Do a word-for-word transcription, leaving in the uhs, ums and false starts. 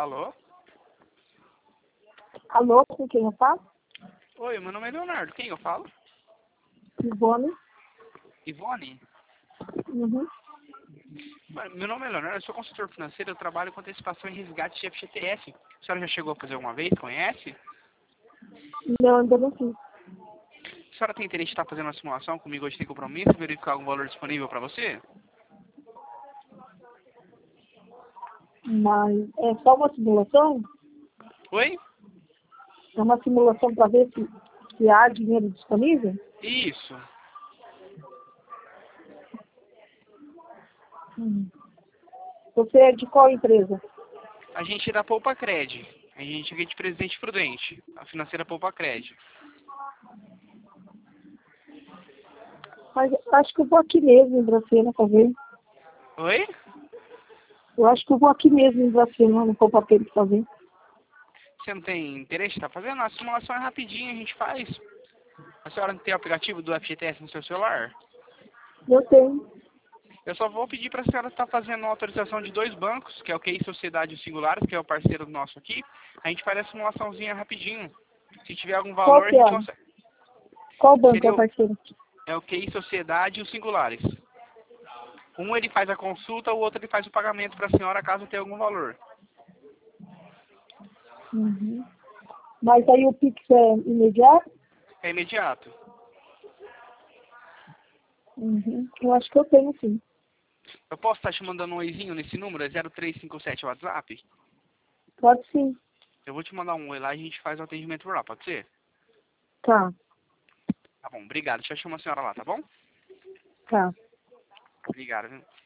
Alô? Alô, com quem eu falo? Oi, meu nome é Leonardo. Quem eu falo? Ivone. Ivone? Uhum. Meu nome é Leonardo, eu sou consultor financeiro, eu trabalho com antecipação e resgate de F G T S. A senhora já chegou a fazer alguma vez? Conhece? Não, ainda não fiz. A senhora tem interesse em estar fazendo uma simulação comigo hoje, tem compromisso, verificar algum valor disponível para você? Mas é só uma simulação? Oi? É uma simulação para ver se, se há dinheiro disponível? Isso. Hum. Você é de qual empresa? A gente é da Poupa Cred. A gente é de Presidente Prudente. A financeira Poupa Cred. Mas eu acho que eu vou aqui mesmo em Dracena para ver. Oi? Eu acho que eu vou aqui mesmo em Dracena, no Poupa-Pena para ver. Você não tem interesse em estar fazendo? A simulação é rapidinho, a gente faz. A senhora não tem o aplicativo do F G T S no seu celular? Eu tenho. Eu só vou pedir para a senhora estar fazendo uma autorização de dois bancos, que é o Q I Sociedade e o Singulares, que é o parceiro nosso aqui. A gente faz a simulaçãozinha rapidinho. Se tiver algum Qual valor, a que gente é? consegue. Qual banco é Seria o o, parceiro? é o Q I Sociedade e o Singulares. Um ele faz a consulta, o outro ele faz o pagamento para a senhora caso tenha algum valor. Uhum. Mas aí o Pix é imediato? É imediato. Uhum. Eu acho que eu tenho sim. Eu posso estar te mandando um oizinho nesse número? É zero três cinco sete o WhatsApp? Pode sim. Eu vou te mandar um oi lá e a gente faz o atendimento por lá, pode ser? Tá, Tá bom, obrigado. Deixa eu chamar a senhora lá, tá bom? tá. Obrigado, viu?